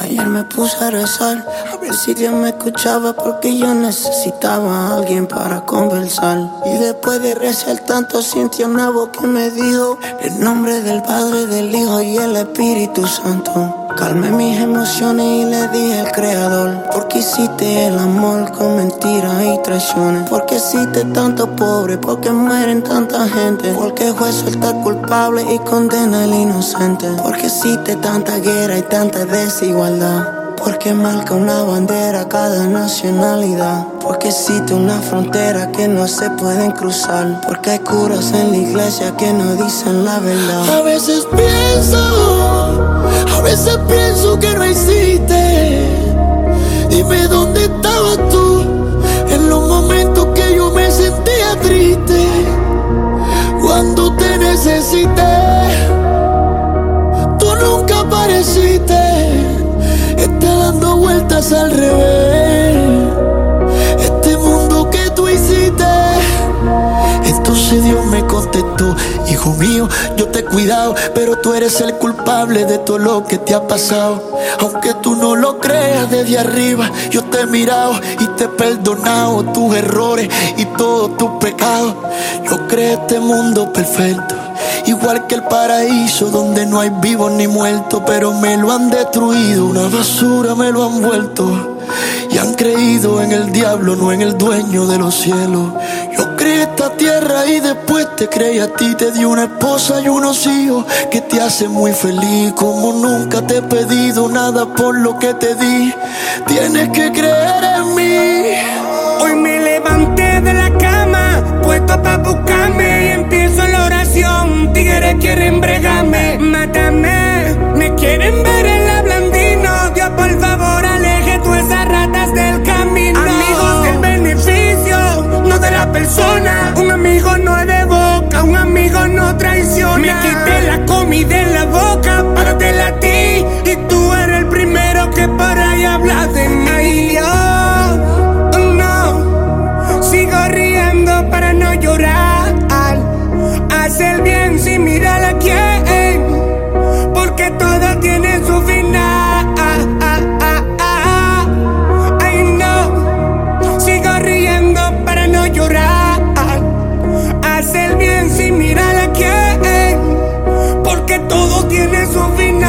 Ayer me puse a rezar, a ver si Dios me escuchaba, porque yo necesitaba a alguien para conversar. Y después de rezar tanto sentí una voz que me dijo el nombre del Padre, del Hijo y el Espíritu Santo. Calmé mis emociones y le dije al Creador: porque hiciste el amor con mentiras y traiciones, porque hiciste tanto pobre, porque mueren tanta gente, porque el juez suelta al culpable y condena al inocente, porque hiciste tanta guerra y tanta desigualdad, porque marca una bandera cada nacionalidad, porque existe una frontera que no se pueden cruzar, porque hay curas en la iglesia que no dicen la verdad. A veces pienso que no hiciste. Dime dónde estabas tú en los momentos que yo me sentía triste, cuando te necesité. Tú nunca apareciste. Está dando vueltas al revés este mundo que tú hiciste. Entonces Dios me contestó: hijo mío, yo te he cuidado, pero tú eres el culpable de todo lo que te ha pasado. Aunque tú no lo creas, desde arriba yo te he mirado y te he perdonado tus errores y todos tus pecados. Yo creé este mundo perfecto, igual que el paraíso, donde no hay vivos ni muertos, pero me lo han destruido, una basura me lo han vuelto. Y han creído en el diablo, no en el dueño de los cielos. Yo creé esta tierra y después te creé a ti. Te di una esposa y unos hijos que te hacen muy feliz. Como nunca te he pedido nada por lo que te di, tienes que creer en mí. Hoy me levanté de la cama, puesto pa' buscarme, y empiezo la oración. Tigres quieren bregarme, mátame. Me quieren ver en la blandino. Dios, por favor, aleje tú esas ratas del camino. Amigos del beneficio, no de la persona. Un amigo no es de boca, un amigo no traiciona. Me quité la comida en la boca para dártela a ti, y tú eres el primero que por ahí habla de mí. Ay, yo, no, sigo riendo para no llorar. Haz el bien sin mirar a quién, porque todo tiene su final. Ay, no, sigo riendo para no llorar. Haz el bien sin mirar a quién, porque todo tiene su final.